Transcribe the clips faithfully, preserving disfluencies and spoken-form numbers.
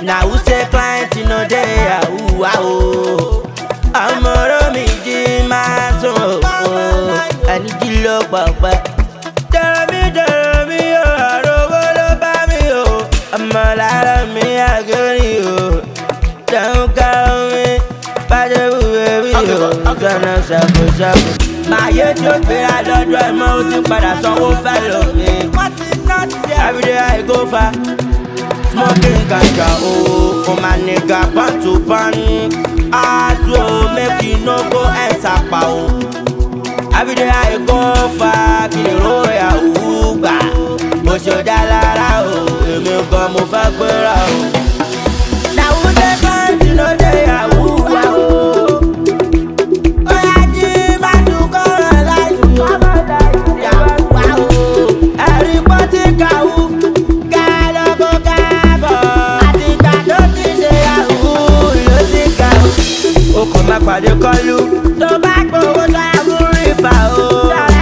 Now who say client you know they yahoo wow. I'm a me di man so I need you look papa. Tell me, tell me, oh, I don't wanna buy me, oh. I'm a lot of me, I get you. Don't call me, but the baby, oh, gonna suffer, suffer. My YouTube, I don't drive mountain, but I saw who follow me. Every day I go far, smoking ganja, oh, oh my nigga, pan to pan. I do make you no go and sapa, oh. Every day I go far, kill the royal Uba. But you dalara, oh, you may come over, oh. Now who's the man to know they are Uba, oh. Oh, I did my to go like you. Yeah, wow. Everybody go, gotta go, gotta. I think I don't think they are who you think I. Oh, come back, but you call you. So back, but what's I will rip out.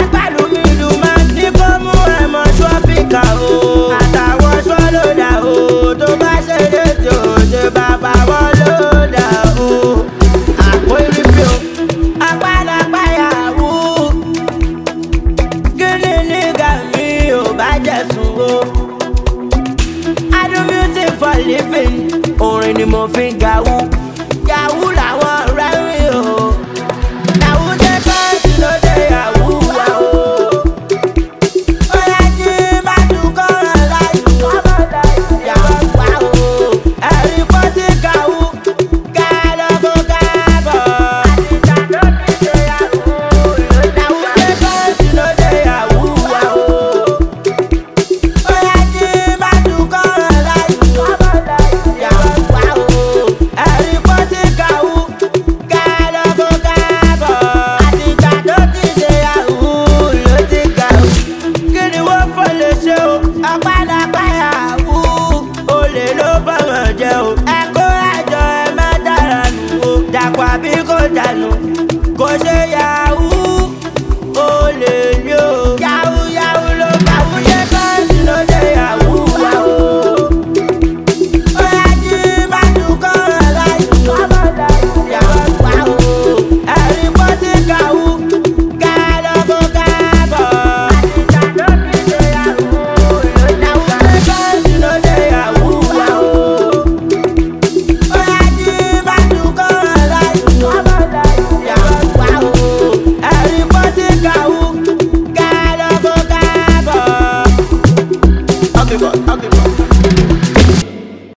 Baba wolo da o, àpò ìrìbí o, apádàpá yahoo. Kíni nígà mi ò bá jẹ̀sùn o. I do music for living, orin ni mo fi ń gawú. Yahoo làwọn ọ̀rẹ́ mi o. Yahoo ṣe fẹ́ǹsì lóde yahoo wa o. Ó yẹ kí má tún kọ́ran láyé. Yahoo wa o. Ẹ̀rí pọ́tì kàwú, kálọ́bù kábọ̀. Àtìgbà ló ti ṣe yahoo. Yahoo ṣe fẹ́ǹsì lóde yahoo wa o. Ó yẹ kí má tún kọ́ran láyé. Yahoo wa o. Ẹ̀rí pọ́tì kàwú, kálọ́bù kábọ̀. Àtìgbà ló ti ṣe yahoo ló ti kàwú. Kí ni wọ́n fọ́ lè ṣe o? Apádàpá yahoo. Olè ló bá wọn jẹ o. Ẹ kó àjọ ẹ má dára nù o. Dàpọ̀ àbí kò dànù. Kò ṣe yahoo. Olè ni o. Yahoo yahoo ló bá wù ṣe fẹ́ǹsì lóde yahoo wa o. Ó yẹ kí má tún kọ́ran láyé. Yahoo wa o. Ẹ̀rí pọ́tì kàwú. Kálọ́bù kábọ̀. Àtìgbà ló ti ṣe yahoo. Yahoo ṣe fẹ́ǹsì lóde yahoo wa o. Ó yẹ kí má tún kọ́ran láyé. Yahoo wa o. Ẹ̀rí pọ́tì kàwú. Kálọ́bù kábọ̀. Okay, but, okay, but.